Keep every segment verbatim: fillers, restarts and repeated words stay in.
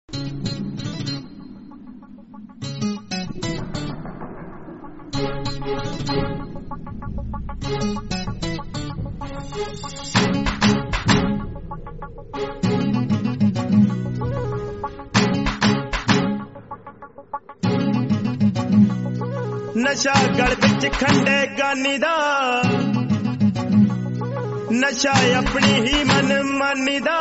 नशा गल विच खंडे गानी दा नशा अपनी ही मन मानी दा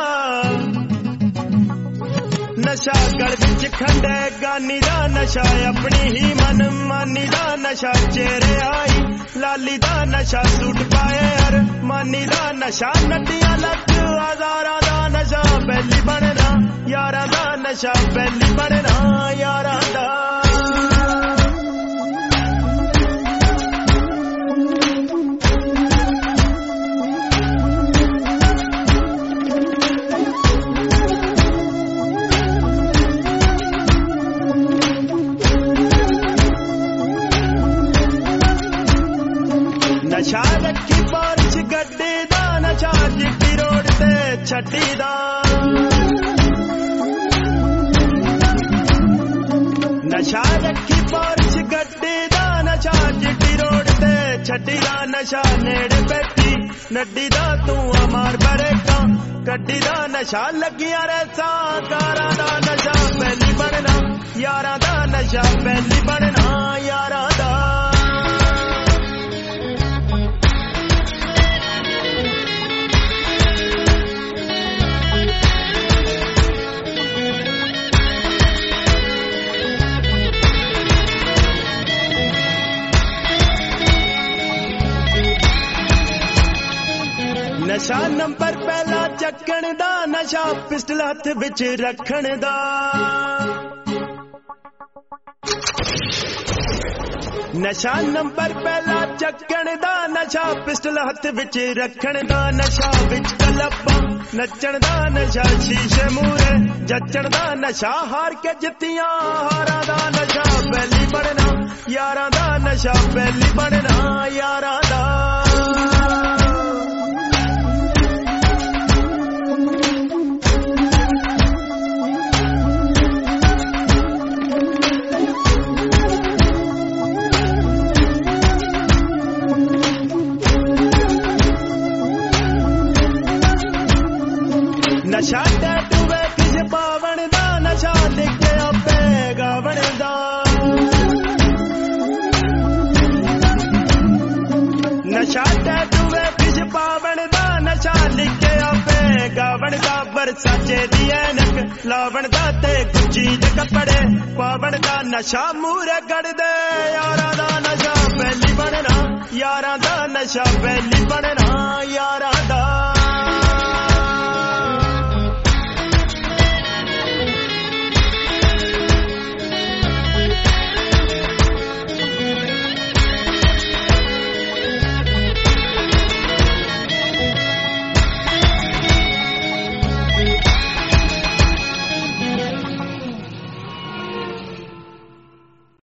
नशा गल विच खंडे गानी दा नशा अपनी ही मन मानी दा नशा चेहरे आई लाली दा नशा सूट पाए हर मानी दा नशा नटिया लख हजारा दा नशा बैली बनना यारा दा नशा बैली बनना यारा दा नशा रखी बारिश गड्डी दा नशा चिट्टी रोड ते छड्डी दा नशा रखी बारिश गड्डी दा नशा चिट्टी रोड ते छड्डी दा नशा नेड़े बैठी नड्डी दा तू अमार बरेका गड्डी दा नशा लगिया रेसा कारा दा नशा पहली बनना यारा दा नशा पहली बनना यारा दा नशा नंबर पहला चक्कण दा नशा पिस्टल हथ विच रखण दा नशा नंबर पहला चक्कण दा नशा पिस्टल हथ विच रखण दा नशा विच कलब्बा नचण दा नशा शीशे मूरे जचण दा नशा हार के जित्तियां हारा दा नशा पहली बनना यारा दा नशा पहली बनना यारा दा नशा टैटू वेख पावन दा नशा लिखे आपे गावन दा नशा टैटू वेख पावन दा नशा लिखे आपे गावन दा बरसाचे दी ऐनक लावन दा ते गुच्ची दे कपड़े पावन दा नशा मूरे गड़ दे